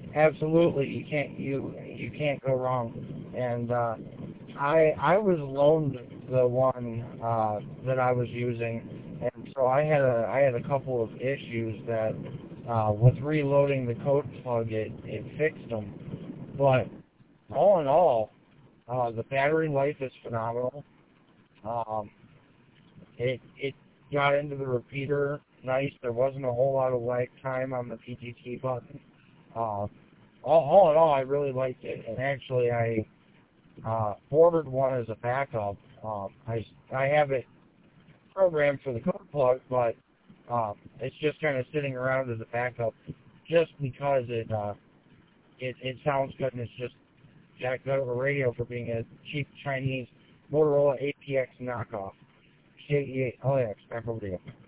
Absolutely, you can't go wrong. And I was loaned the one that I was using, and so I had a couple of issues that with reloading the code plug, it fixed them. But all in all, the battery life is phenomenal. Um, it got into the repeater nice. There wasn't a whole lot of lag time on the PGT button. All in all, I really liked it. And actually, I ordered one as a backup. I have it programmed for the code plug, but it's just kind of sitting around as a backup, just because it sounds good and it's just that good of a radio for being a cheap Chinese Motorola APX knockoff. KE8LAX, back over to you.